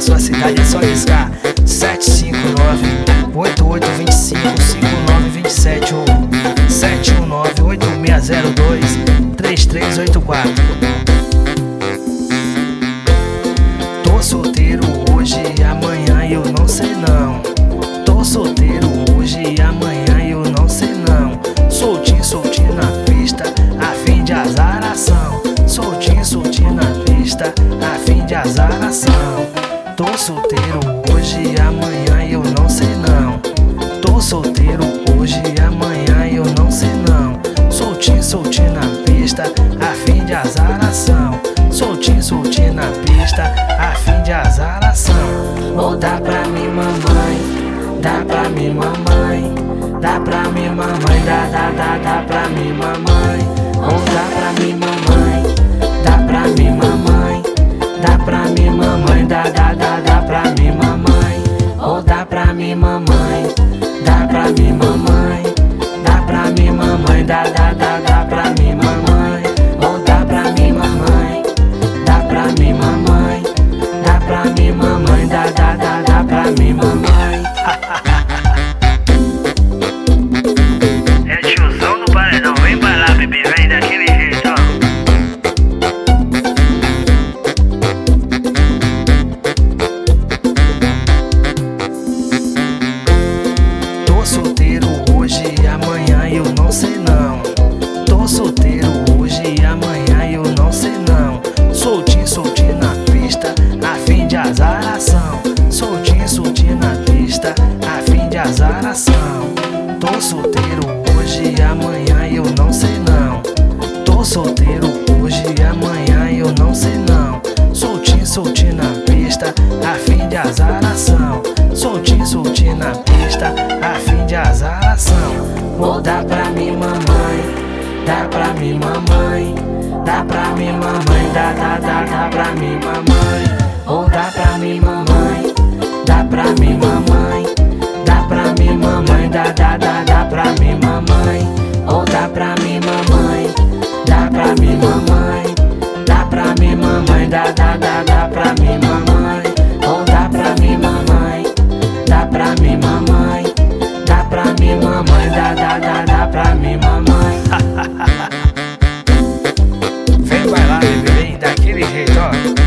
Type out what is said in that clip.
sua cidade é só discar 759-8825-5927 ou 719-8602-3384. Tô solteiro hoje e amanhã eu não sei não. Tô solteiro hoje e amanhã eu não sei não. Soltinho, soltinho na pista, a fim de azaração. Soltinho, soltinho na pista, a fim de azaração. Tô solteiro hoje e amanhã eu não sei não. Tô solteiro hoje e amanhã eu não sei não. Soltinho, soltinho na pista, a fim de azaração. Soltinho, soltinho na pista, a fim de azaração. Ou dá pra mim, mamãe, dá pra mim, mamãe, dá pra mim, mamãe, dá pra mim, mamãe. Ou dá pra mim, mamãe, dá pra mim, mamãe, dá pra mim, mamãe, dá pra mim, mamãe. Ou dá pra mim, mamãe, dá pra mim, mamãe, dá pra mim, mamãe, dá pra mim, mamãe. Ou dá pra mim, mamãe, dá pra mim, mamãe, dá pra mim, mamãe, dá pra mim, mamãe. É tiozão do paredão, vem pra lá, bebê, vem daquele jeito, ó. Tô solteiro hoje e amanhã eu não sei não. Tô solteiro hoje e amanhã eu não sei não. Soltinho, soltinho na pista, a fim de azaração. Soltinho, soltinho na pista, a fim de azaração. Tô solteiro hoje e amanhã eu não sei não. Tô solteiro hoje e amanhã eu não sei não. Soltinho, soltinho na pista, a fim de azaração. Soltinho, soltinho na pista, a fim de azaração. Ou dá pra mim, mamãe, dá pra mim, mamãe, dá pra mim, mamãe, dá pra mim, mamãe. Ou dá pra mim, mamãe, dá pra mim, mamãe, dá pra mim, mamãe, dá pra mim, mamãe. Ou dá pra mim, mamãe, dá pra mim, mamãe, dá pra mim, mamãe, dá pra mim, mamãe. Ou dá pra mim, mamãe, dá pra mim, mamãe, dá pra mim, mamãe, dá pra mim, mamãe. Vem, vai lá, bebê, vem daquele jeito, ó.